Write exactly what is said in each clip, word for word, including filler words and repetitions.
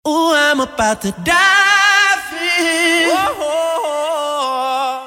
Ooh, I'm about to dive in. Whoa.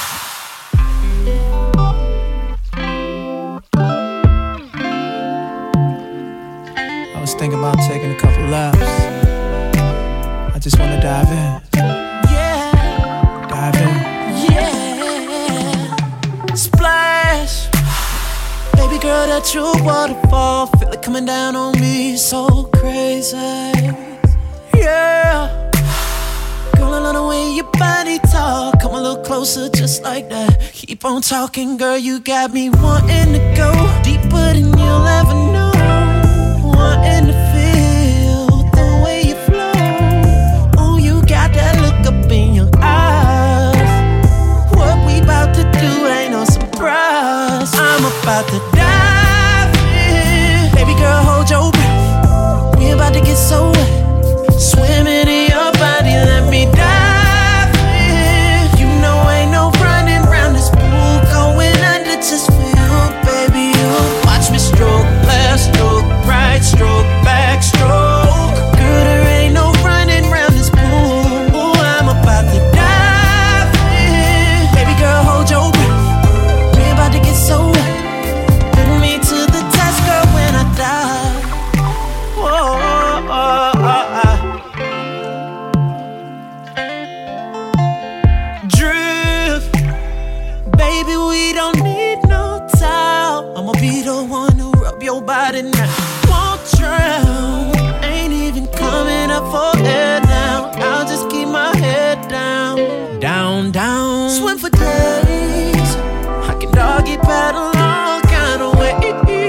I was thinking about taking a couple laps. I just wanna dive in. Yeah. Dive in. Yeah. Splash. Baby girl, that true waterfall. Feel it coming down on me so crazy. Yeah. Girl, I love the way your body talk. Come a little closer just like that. Keep on talking, girl, you got me wanting to go deeper than you'll ever know. Wanting to feel the way you flow. Oh, you got that look up in your eyes. What we about to do ain't no surprise. I'm about to dive in. Baby girl, hold your breath. We about to get so wet. Swimming in your body, let me dive in. You know ain't no running round this pool. Going under just for you, baby. You watch me stroke, left stroke, right stroke, back stroke. Girl, there ain't no running round this pool. Ooh, I'm about to dive in. Baby girl, hold your breath. We about to get so wet. Put me to the test, girl, when I die. Whoa, oh, oh, oh. Baby, we don't need no towel. I'ma be the one who rub your body now. Won't drown. Ain't even coming up for air now. I'll just keep my head down. Down, down. Swim for days. I can doggy paddle all kind of ways.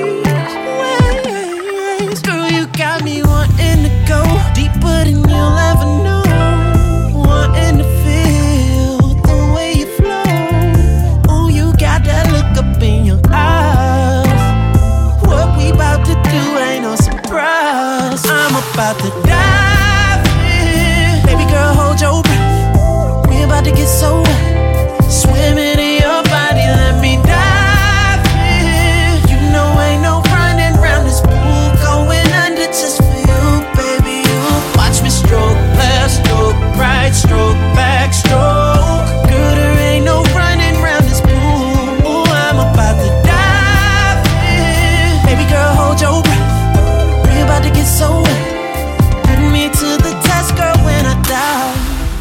Ways. Girl, you got me wanting to go deeper than you'll ever know. Wanting to feel the way you flow. Got that look up in your eyes. What we about to do ain't no surprise. I'm about to dive in. Baby girl, hold your breath. We about to get so wet. Swimming in your body, let me dive in. You know ain't no running round this pool. Going under just for you, baby. You watch me stroke, left stroke, right stroke, back stroke. Girl, there ain't no running round this pool. About to dive in. Baby girl, hold your breath. We about to get so wet. Put me to the test, girl, when I die.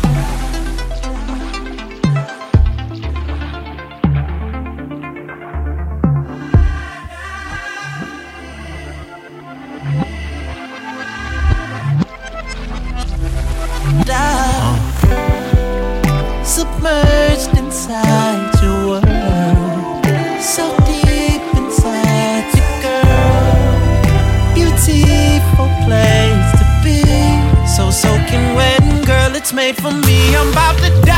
Die. Submerged inside your world. So deep inside you, girl. Beautiful place to be. So soaking wet, and girl, it's made for me. I'm about to die.